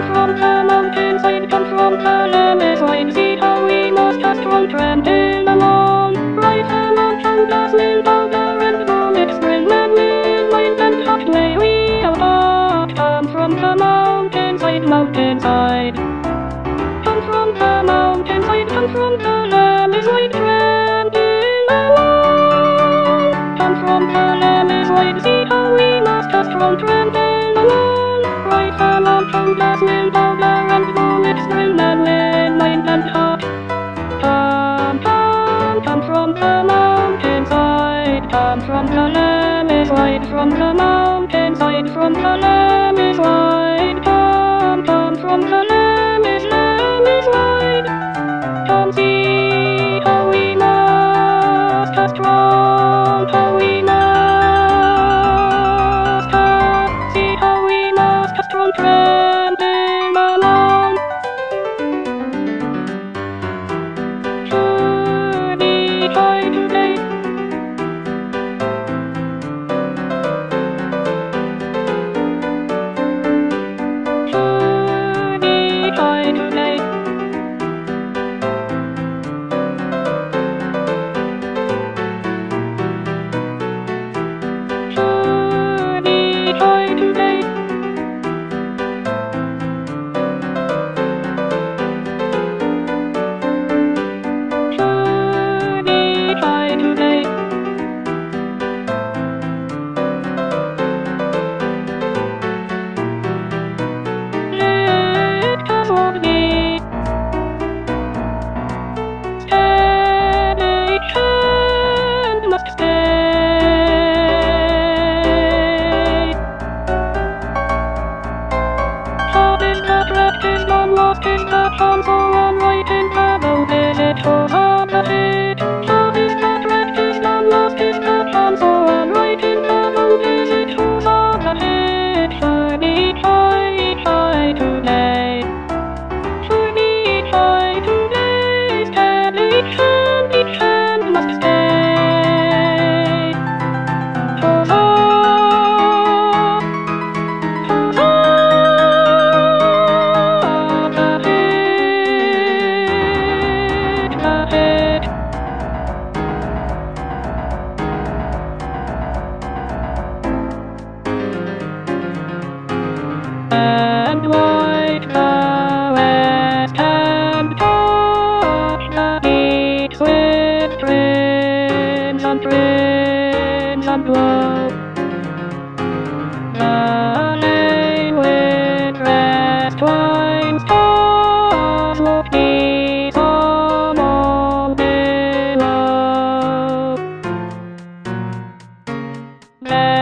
come from the mountainside, come from the lemon. See how we must have strong tramping along. Right along from dazzling powder and bullets, grin and midnight and hot lay we out. Come from the mountainside, mountainside. Come from the mountainside, come from the lemon, tramping along. Come from the lemon, see how we must have strong tramping along. Right along from dazzling powder and bullets, grin and midnight and hot. Come from the mountainside, come from the lemon, from the mountainside, from the lemon, come from the lemon, come see how we must have strong, how we must have, see how we must have strong tramping along. Should we try today? Should we try today? Should we try today? Should we try today? Let us all be steady and must stay. Hard is the practice, long lost is the chance, so I'm writing the no visit for hard the hit. Hard is the practice, long lost is the chance, so I'm writing the no visit for hard the hit. Should we try today? Should we try today? Steady hand must stay. Huzzah! And white the west hand touch the beaks with crimson glow. The lane with rest twine stars look dismal below.